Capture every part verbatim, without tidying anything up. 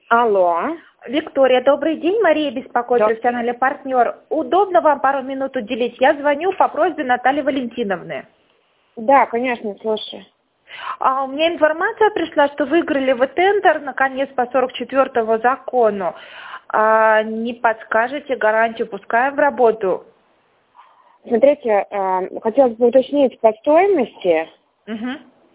Алло. Виктория, добрый день. Мария беспокоит, Да. профессиональный партнер. Удобно вам пару минут уделить? Я звоню по просьбе Натальи Валентиновны. Да, конечно, слушаю. А у меня информация пришла, что выиграли вы тендер, наконец, по сорок четвёртому закону. А не подскажете гарантию, пускаем в работу? Смотрите, э, хотелось бы уточнить по стоимости. Угу.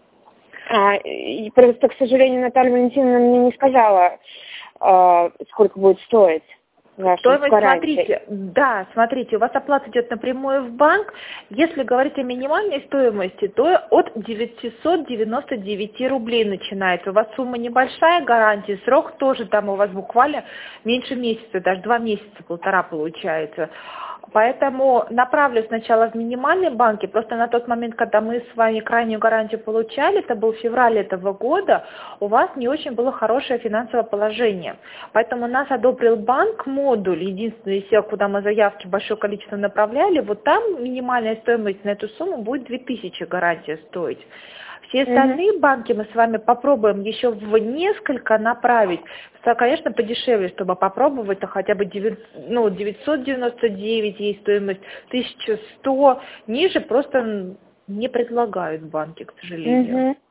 А, и просто, к сожалению, Наталья Валентиновна мне не сказала, э, сколько будет стоить ваша Стоимость, гарантия. смотрите, да, смотрите, у вас оплата идет напрямую в банк. Если говорить о минимальной стоимости, то от девятисот девяноста девяти рублей начинается. У вас сумма небольшая, гарантия, срок тоже там у вас буквально меньше месяца, даже два месяца, полтора получается. Поэтому направлю сначала в минимальные банки. Просто на тот момент, когда мы с вами крайнюю гарантию получали, это был февраль этого года, у вас не очень было хорошее финансовое положение. Поэтому нас одобрил банк, модуль, единственный из всех, куда мы заявки большое количество направляли, вот там минимальная стоимость на эту сумму будет две тысячи гарантия стоить. Все остальные банки мы с вами попробуем еще в несколько направить. Конечно, подешевле, чтобы попробовать, то хотя бы ну, девятьсот девяносто девять есть стоимость, тысяча сто, ниже просто не предлагают банки, к сожалению. Угу.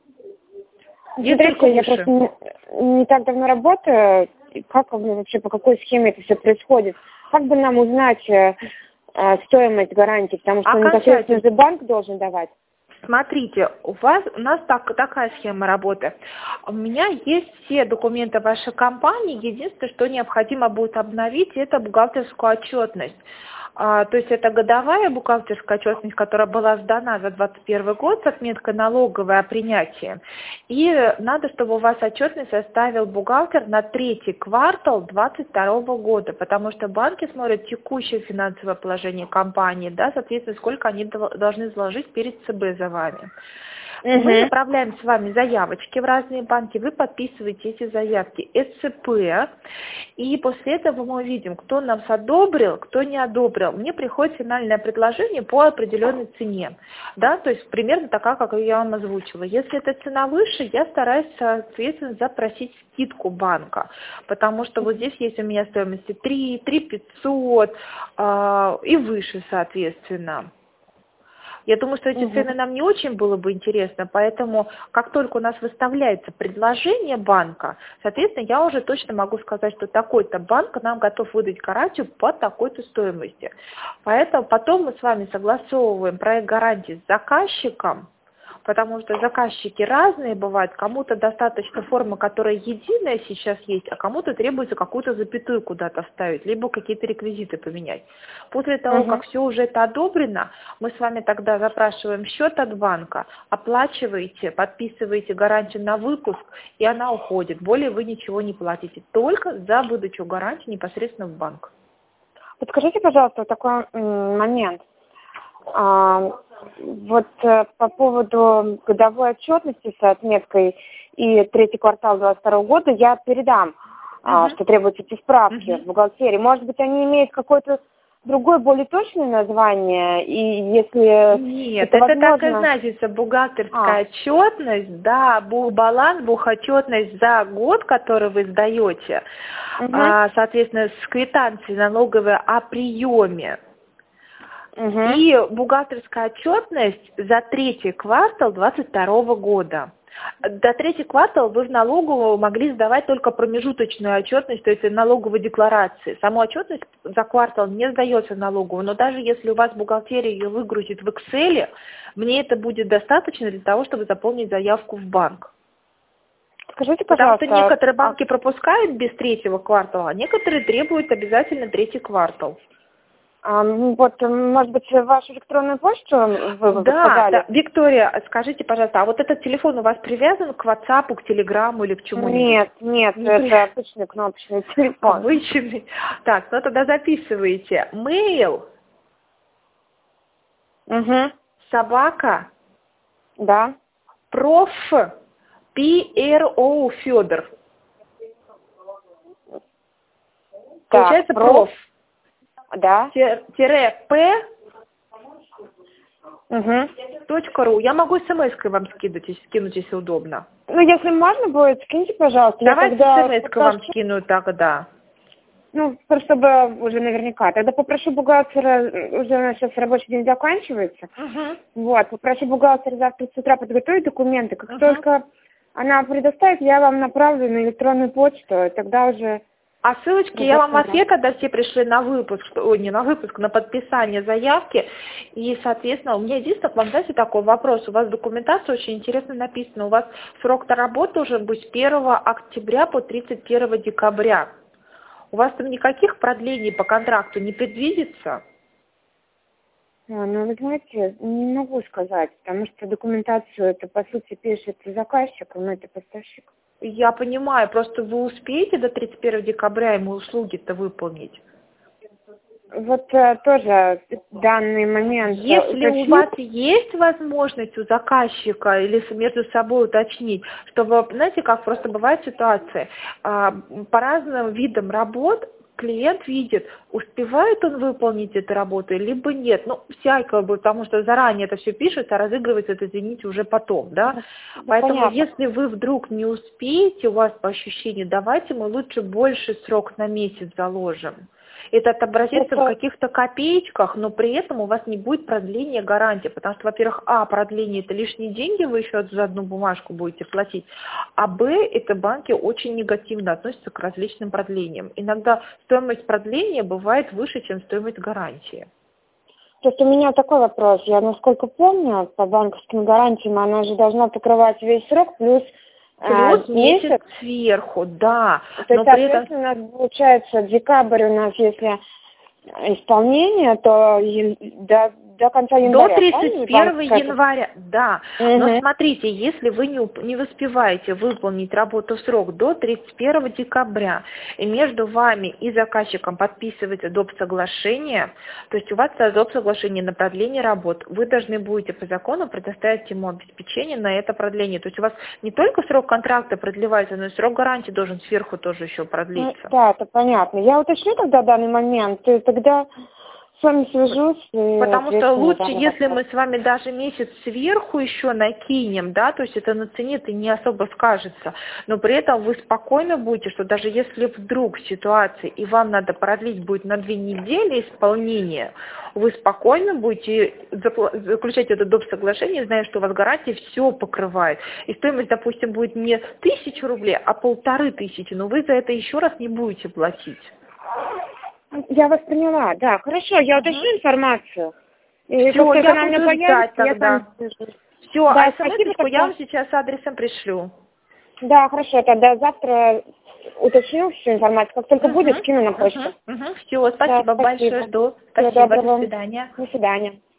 Смотрите, я просто не, не так давно работаю. Как вообще, по какой схеме это все происходит? Как бы нам узнать э, э, стоимость гарантии? Потому что непосредственно же банк должен давать. Смотрите, у вас у нас так, такая схема работы. У меня есть все документы вашей компании. Единственное, что необходимо будет обновить, это бухгалтерскую отчетность. А, то есть это годовая бухгалтерская отчетность, которая была сдана за двадцать первый год с отметкой налоговой о принятии. И надо, чтобы у вас отчетность составил бухгалтер на третий квартал двадцать второго года, потому что банки смотрят текущее финансовое положение компании, да, соответственно, сколько они должны заложить перед ЦБ за вами. Угу. Мы направляем с вами заявочки в разные банки, вы подписываете эти заявки СЦП, и после этого мы увидим, кто нас одобрил, кто не одобрил. Мне приходит финальное предложение по определенной цене, да, то есть примерно такая, как я вам озвучила. Если эта цена выше, я стараюсь, соответственно, запросить скидку банка, потому что вот здесь есть у меня стоимости три, три пятьсот э, и выше, соответственно. Я думаю, что эти цены нам не очень было бы интересно, поэтому как только у нас выставляется предложение банка, соответственно, я уже точно могу сказать, что такой-то банк нам готов выдать гарантию по такой-то стоимости. Поэтому потом мы с вами согласовываем проект гарантии с заказчиком, потому что заказчики разные бывают, кому-то достаточно формы, которая единая сейчас есть, а кому-то требуется какую-то запятую куда-то вставить, либо какие-то реквизиты поменять. После того, uh-huh. как все уже это одобрено, мы с вами тогда запрашиваем счет от банка, оплачиваете, подписываете гарантию на выпуск, и она уходит. Более вы ничего не платите, только за выдачу гарантии непосредственно в банк. Подскажите, пожалуйста, такой момент. А, вот э, по поводу годовой отчетности с отметкой и третий квартал двадцать второго года я передам, uh-huh. а, что требуются эти справки uh-huh. в бухгалтерии. Может быть, они имеют какое-то другое, более точное название, и если... Нет, это, это возможно... так и значится, бухгалтерская а. отчетность, да, баланс, бухотчетность за год, который вы сдаете, uh-huh. а, соответственно, с квитанцией налоговой о приеме. Угу. И бухгалтерская отчетность за третий квартал двадцать второго года. До третий квартал вы в налоговую могли сдавать только промежуточную отчетность, то есть налоговой декларации. Саму отчетность за квартал не сдается в налоговую, но даже если у вас бухгалтерия ее выгрузит в Excel, мне это будет достаточно для того, чтобы заполнить заявку в банк. Скажите, пожалуйста. Потому что некоторые банки пропускают без третьего квартала, а некоторые требуют обязательно третий квартал. А, вот, может быть, вашу электронную почту вы да, сказали? Да, Виктория, скажите, пожалуйста, а вот этот телефон у вас привязан к WhatsApp, к Телеграмму или к чему-нибудь? Нет, нет, не это при... обычный кнопочный телефон. Обычный. Так, ну тогда записывайте. Mail. Угу. Собака. Да. Проф. Пи Эр О Федор. Получается проф. Да. Тире П. Угу. Точка ру. Я могу смс-кой вам скинуть, скинуть, если удобно. Ну, если можно будет, скиньте, пожалуйста. Давайте Я смс-ку вам скину тогда. Ну, просто чтобы уже наверняка. Тогда попрошу бухгалтера, уже у нас сейчас рабочий день заканчивается. Угу. Вот, попрошу бухгалтера завтра с утра подготовить документы. Как Угу. только она предоставит, я вам направлю на электронную почту, и тогда уже... А ссылочки я вам в ответ, когда все пришли на выпуск, ой, не на выпуск, на подписание заявки. И, соответственно, у меня единственное, к вам, знаете, такой вопрос. У вас документация очень интересно написана. У вас срок-то работы уже будет с первого октября по тридцать первого декабря. У вас там никаких продлений по контракту не предвидится? А, ну, вы знаете, не могу сказать, потому что документацию это, по сути, пишет заказчик, но это поставщик. Я понимаю, просто вы успеете до тридцать первого декабря ему услуги-то выполнить? Вот э, тоже данный момент... Если уточнить... у вас есть возможность у заказчика или между собой уточнить, чтобы, знаете, как просто бывает ситуация, а, по разным видам работ клиент видит, успевает он выполнить эту работу, либо нет. Ну, всякое будет, потому что заранее это все пишется, а разыгрывается это, извините, уже потом, да. Да, Поэтому, понятно. если вы вдруг не успеете, у вас по ощущению, давайте мы лучше больше срок на месяц заложим. Это отобразится Это... в каких-то копеечках, но при этом у вас не будет продления гарантии, потому что, во-первых, а, продление – это лишние деньги, вы еще за одну бумажку будете платить, а, б, это банки очень негативно относятся к различным продлениям. Иногда стоимость продления бывает выше, чем стоимость гарантии. То есть у меня такой вопрос. Я, насколько помню, по банковским гарантиям она же должна покрывать весь срок плюс... Плюс а, месяц месяц сверху, да. То Но есть, при этом... соответственно, у нас получается декабрь у нас, если исполнение, то и- до, до конца января. До тридцать первого января, да. Угу. Но смотрите, если вы не, уп- не успеваете выполнить работу в срок до тридцать первого декабря, и между вами и заказчиком подписывается доп. Соглашение, то есть у вас доп. Соглашение на продление работ, вы должны будете по закону предоставить ему обеспечение на это продление. То есть у вас не только срок контракта продлевается, но и срок гарантии должен сверху тоже еще продлиться. Ну, да, это понятно. Я уточню тогда данный момент, и тогда с вами свяжусь. Потому что лучше, если мы с вами даже месяц сверху еще накинем, да, то есть это на цене-то не особо скажется, но при этом вы спокойно будете, что даже если вдруг ситуация и вам надо продлить будет на две недели исполнения, вы спокойно будете заключать это доп. Соглашение, зная, что у вас гарантия все покрывает. И стоимость, допустим, будет не тысячу рублей, а полторы тысячи, но вы за это еще раз не будете платить. Я вас поняла, да, хорошо, я уточню угу. информацию. И все, как я она буду появится, ждать я тогда. свяжусь. Все, Да, а смс-очку я вам сейчас адресом пришлю. Да, хорошо, тогда завтра уточню всю информацию. Как только угу. будет, скину на почту. Угу. Угу. Все, спасибо, да, спасибо большое, жду. Спасибо, до свидания. До свидания.